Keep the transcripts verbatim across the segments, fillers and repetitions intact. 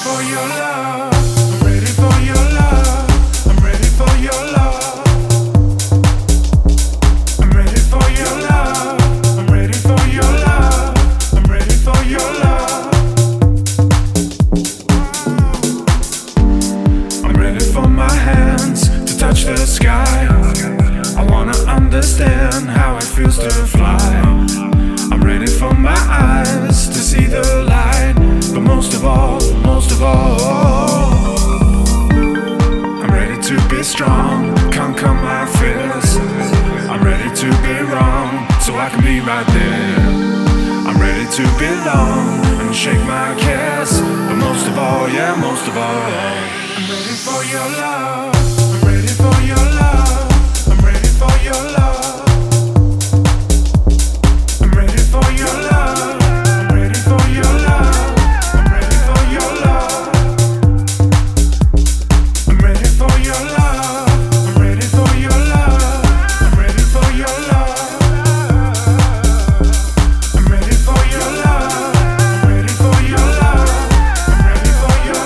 for your love. I'm ready for your love. I'm ready for your love. I'm ready for your love. I'm ready for your love. I'm ready for your love. I'm ready for my hands to touch the sky. I wanna understand how it feels to fly. I'm ready for my eyes to see the light. But most of all, most of all, I'm ready to be strong, conquer my fears. I'm ready to be wrong, so I can be right there. I'm ready to belong and shake my cares. But most of all, yeah, most of all, I'm ready for your love. I'm ready for your love. I'm ready for your love. I'm ready for your love. I'm ready for your love. I'm ready for your love. I'm ready for your love. I'm ready for your love. I'm ready for your love. I'm ready for your love. I'm ready for your love. I'm ready for your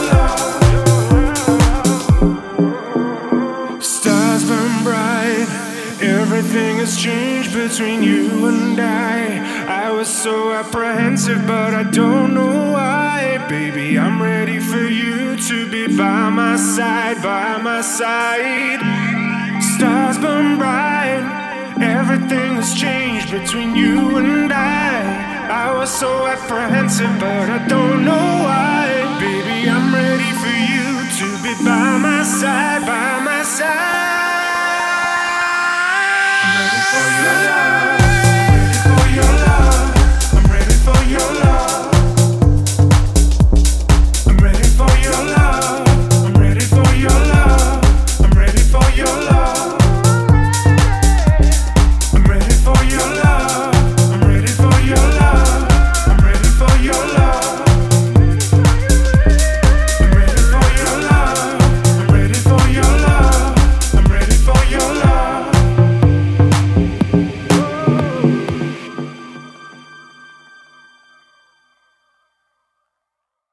love. Stars burn bright. Everything has changed between you and I. I was so apprehensive, but I don't know why. Baby, I'm ready for you to be by my side, by my side. Stars burn bright. Everything has changed between you and I. I was so apprehensive, but I don't know why. Baby, I'm ready for you to be by my side, by my side. I'm ready for your love.